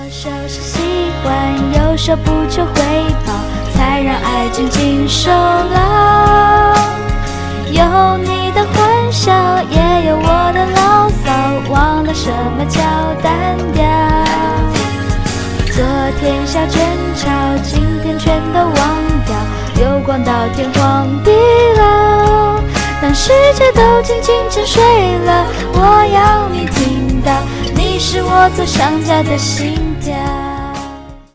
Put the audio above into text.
时候是喜欢，有时候不求回报，才让爱静静守牢。有你的欢笑，也有我的牢骚，忘了什么叫单调。昨天下争吵，今天全都忘掉，流光到天荒地老。当世界都静静沉睡了，我要你听到，你是我最想家的心跳。